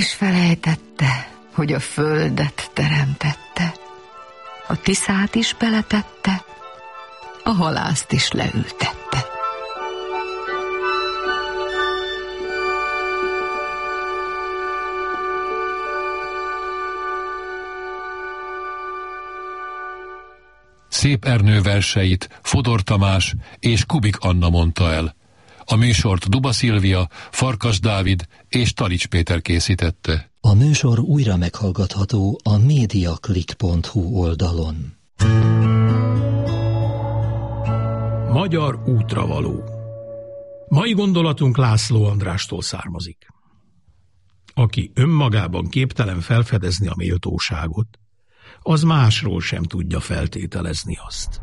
is felejtette, hogy a földet teremtette, a Tiszát is beletette, a halászt is leültette. Szép Ernő verseit Fodor Tamás és Kubik Anna mondta el. A műsort Duba Szilvia, Farkas Dávid és Talics Péter készítette. A műsor újra meghallgatható a mediaclick.hu oldalon. Magyar útravaló. Mai gondolatunk László Andrástól származik. Aki önmagában képtelen felfedezni a méltóságot, az másról sem tudja feltételezni azt.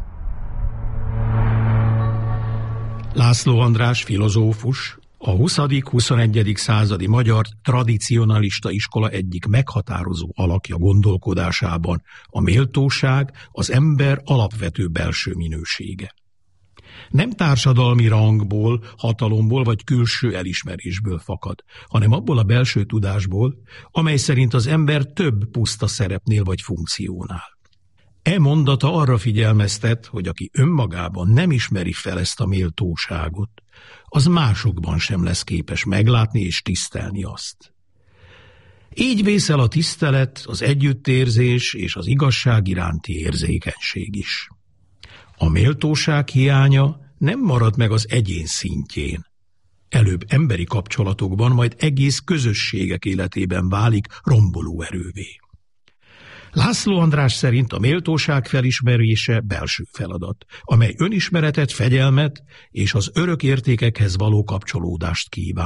László András filozófus, a 20.-21. századi magyar tradicionalista iskola egyik meghatározó alakja gondolkodásában a méltóság az ember alapvető belső minősége. Nem társadalmi rangból, hatalomból vagy külső elismerésből fakad, hanem abból a belső tudásból, amely szerint az ember több puszta szerepnél vagy funkciónál. E mondata arra figyelmeztet, hogy aki önmagában nem ismeri fel ezt a méltóságot, az másokban sem lesz képes meglátni és tisztelni azt. Így vészel a tisztelet, az együttérzés és az igazság iránti érzékenység is. A méltóság hiánya nem marad meg az egyén szintjén. Előbb emberi kapcsolatokban, majd egész közösségek életében válik romboló erővé. László András szerint a méltóság felismerése belső feladat, amely önismeretet, fegyelmet és az örök értékekhez való kapcsolódást kíván.